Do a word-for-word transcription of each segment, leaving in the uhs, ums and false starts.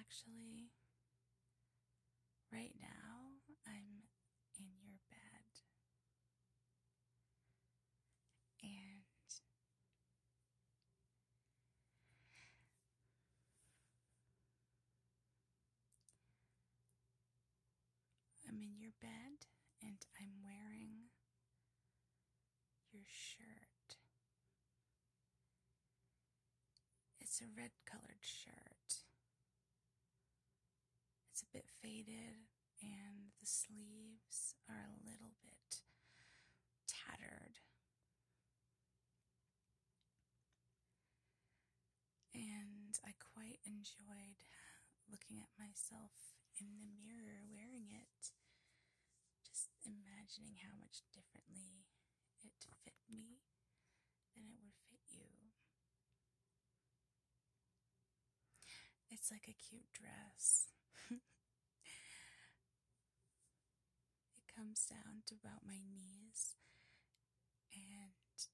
Actually, right now, I'm in your bed. And I'm in your bed, and I'm wearing your shirt. It's a red colored shirt. It's a bit faded, and the sleeves are a little bit tattered. And I quite enjoyed looking at myself in the mirror wearing it, just imagining how much differently it fit me than it would fit you. It's like a cute dress. It comes down to about my knees, and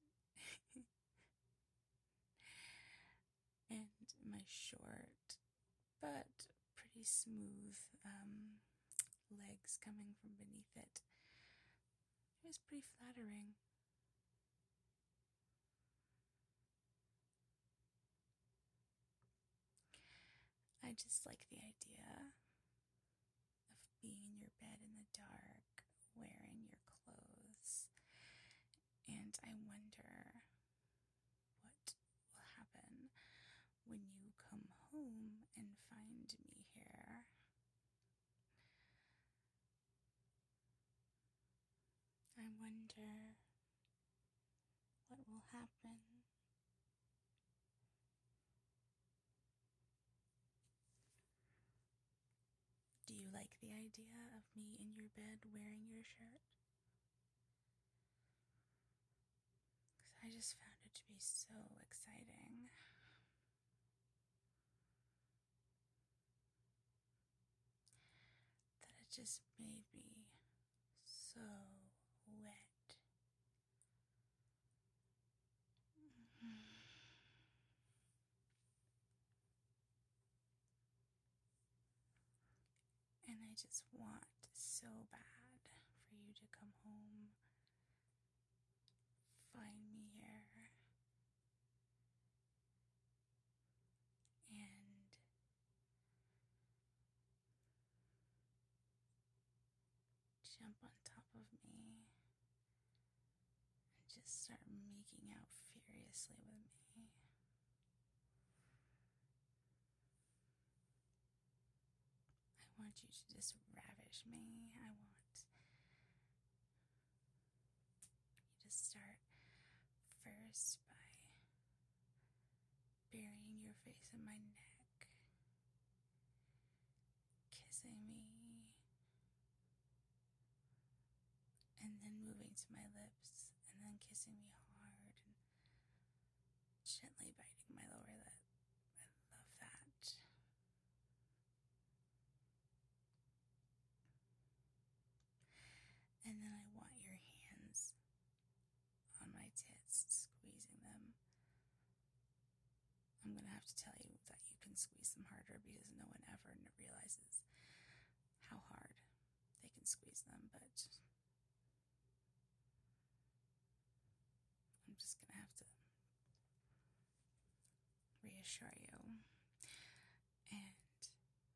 and my short but pretty smooth um, legs coming from beneath it. It was pretty flattering. I just like the idea of being in your bed in the dark, wearing your clothes, and I wonder what will happen when you come home and find me here. I wonder what will happen. Do you like the idea of me in your bed wearing your shirt? 'Cause I just found it to be so exciting. That it just made me so wet. And I just want so bad for you to come home, find me here, and jump on top of me and just start making out furiously with me. I want you to just ravish me. I want you to start first by burying your face in my neck, kissing me, and then moving to my lips, and then kissing me hard and gently biting my lower lip. I love that. And then I want your hands on my tits, squeezing them. I'm gonna have to tell you that you can squeeze them harder because no one ever realizes how hard they can squeeze them, but I'm just gonna have to reassure you. And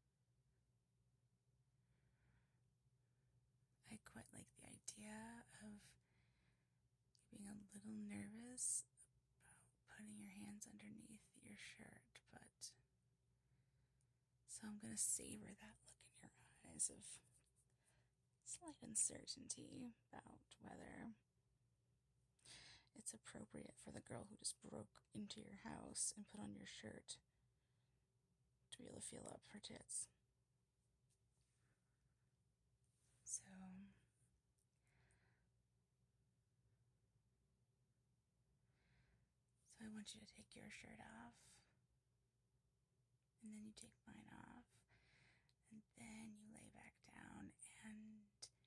I quite like the idea of you being a little nervous about putting your hands underneath your shirt, but so I'm gonna savor that look in your eyes of slight uncertainty about whether it's appropriate for the girl who just broke into your house and put on your shirt to be able to feel up her tits. So, so I want you to take your shirt off, and then you take mine off, and then you lay back down, and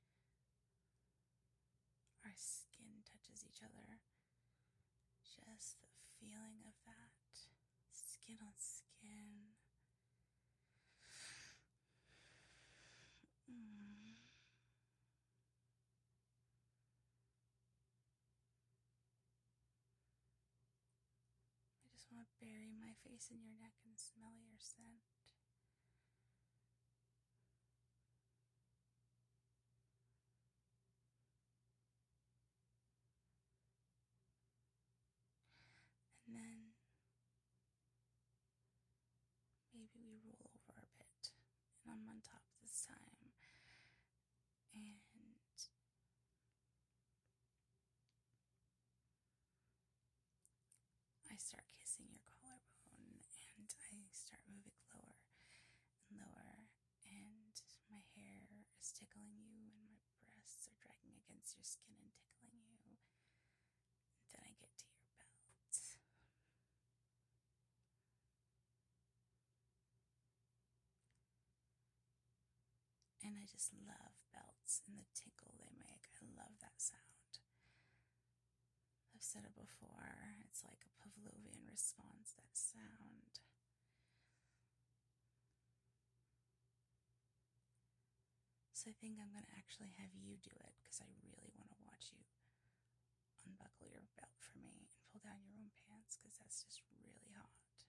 our skin touches each other. Just the feeling of that, skin on skin, I'm gonna bury my face in your neck and smell your scent. And then maybe we roll over a bit, and I'm on top this time. And I start kissing your collarbone, and I start moving lower and lower, and my hair is tickling you, and my breasts are dragging against your skin and tickling you. And then I get to your belt. And I just love belts and the tinkle they make. I love that sound. I've said it before, it's like a Pavlovian response, that sound. So I think I'm going to actually have you do it, because I really want to watch you unbuckle your belt for me and pull down your own pants, because that's just really hot.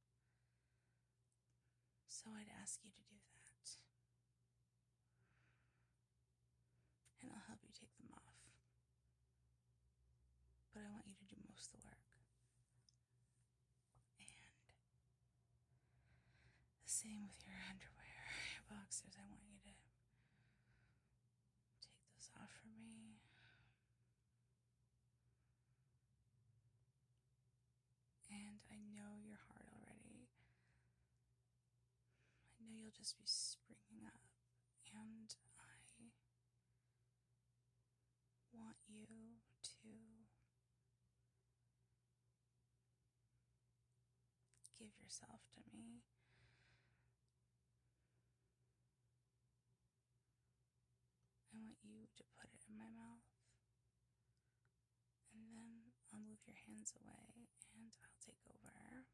So I'd ask you to do that. And I'll help you take them off. But I want you to do most of the work. And the same with your underwear, your boxers. I want you to take those off for me. And I know you're hard already. I know you'll just be springing up. And I want you to give yourself to me. I want you to put it in my mouth. And then I'll move your hands away and I'll take over.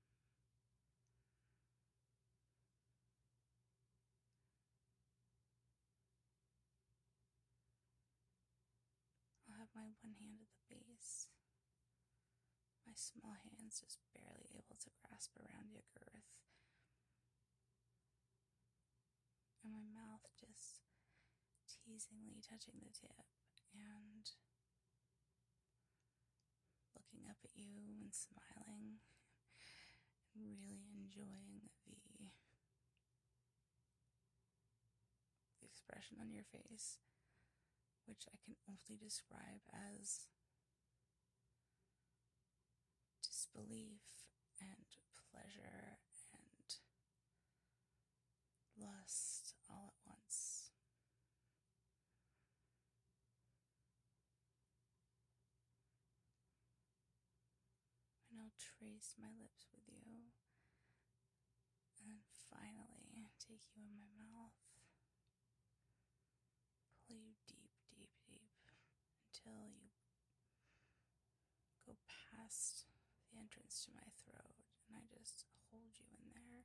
I'll have my one hand at the base. My small hands just barely able to grasp around your girth. And my mouth just teasingly touching the tip and looking up at you and smiling and really enjoying the, the expression on your face, which I can only describe as disbelief and pleasure and lust all at once. And I'll trace my lips with you, and then finally take you in my mouth, pull you deep, deep, deep, until you go past the entrance to my throat, and I just hold you in there.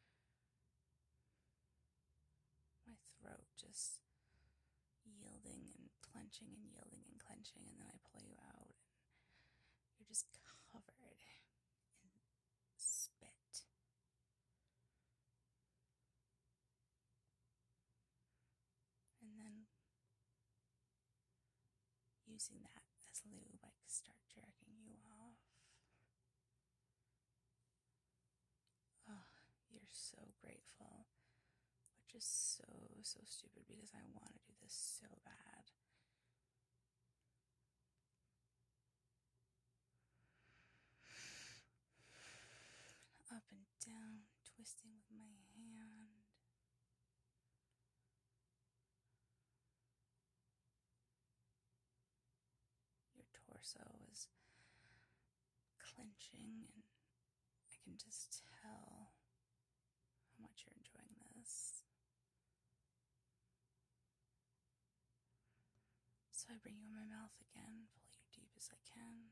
My throat just yielding and clenching and yielding and clenching, and then I pull you out, and you're just covered in spit. And then, using that as lube, I can start jerking you off. Oh, you're so grateful, which is so, so stupid because I want to do this so bad. Up and down, twisting with my hand. Your torso is clenching, and I can just tell how much you're enjoying this. So I bring you in my mouth again, pull you deep as I can,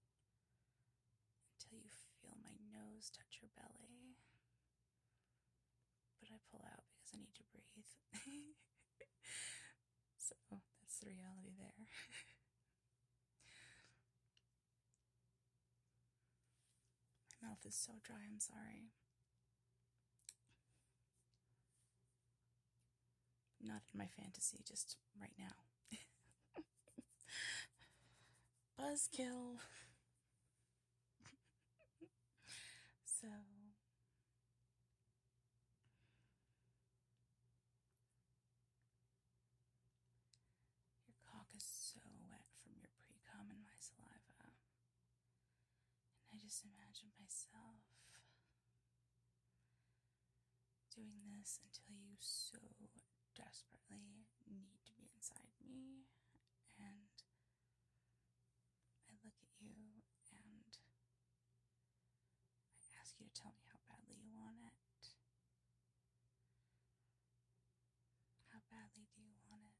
until you feel my nose touch your belly. But I pull out because I need to breathe. So that's the reality there. My mouth is so dry, I'm sorry. Not in my fantasy, just right now. Buzzkill. So, your cock is so wet from your pre-cum and my saliva. And I just imagine myself doing this until you so desperately need to be inside me. And I look at you and I ask you to tell me how badly you want it. How badly do you want it?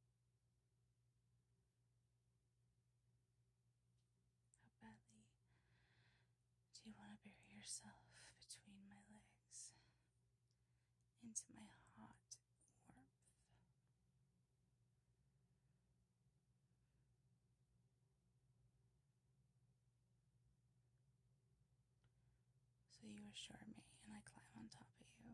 How badly do you want to bury yourself between my legs into my hot warmth? So you assure me and I climb on top of you.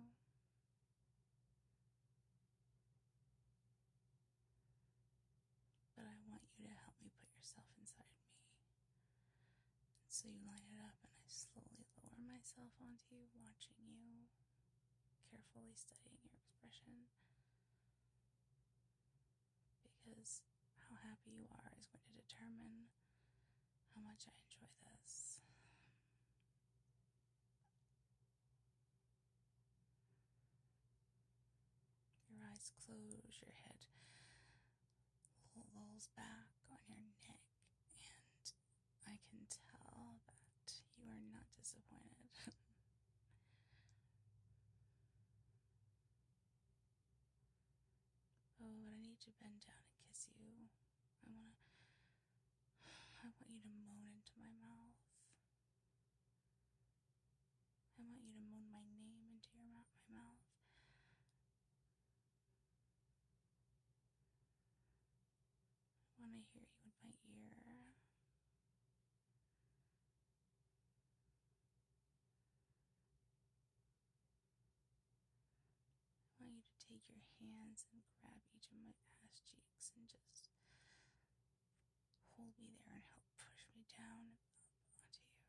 But I want you to help me put yourself inside me. And so you line it up and I slowly lower myself onto you, watching you, carefully studying your expression. Because how happy you are is going to determine how much I enjoy this. Your eyes close, your head lolls back on your neck, and I can tell that you are not disappointed. Oh, but I need to bend down and kiss you. I wanna, I want you to moan into my mouth. I want you to moan my name into your mouth, my mouth. I want to hear you in my ear. I want you to take your hands and grab each of my ass cheeks and just hold me there and help push me down and up onto you.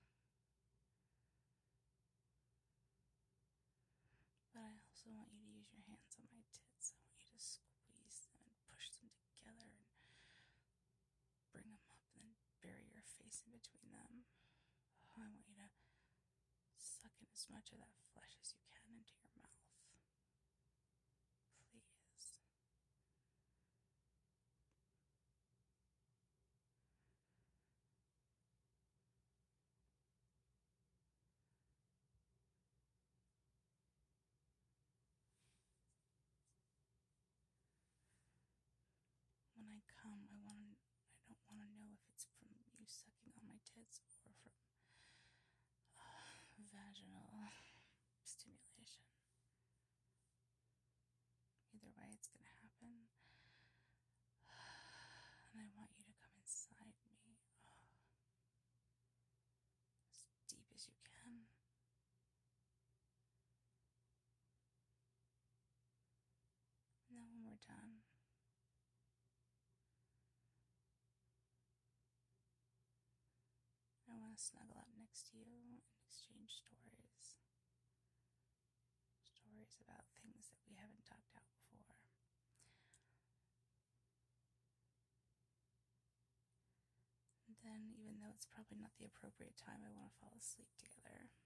But I also want you to use your hands on my tits. I want you to squeeze them and push them together and bring them up and then bury your face in between them. I want you to suck in as much of that flesh as you can into your mouth. Please. When I come, I want to, I don't want to know if it's from you sucking on my tits or from uh, vaginal stimulation. Either way, it's going to happen. And I want you to come inside me oh, as deep as you can. And then when we're done, I want to snuggle up next to you and exchange stories. Stories about things that we haven't talked out before. And then, even though it's probably not the appropriate time, I want to fall asleep together.